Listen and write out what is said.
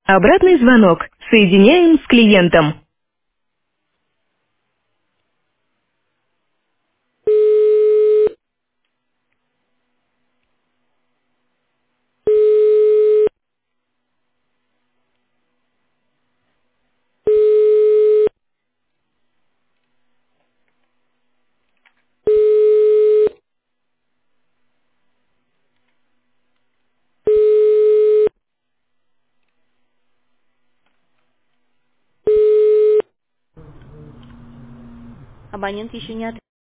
Обратный звонок. Соединяем с клиентом. Абонент еще не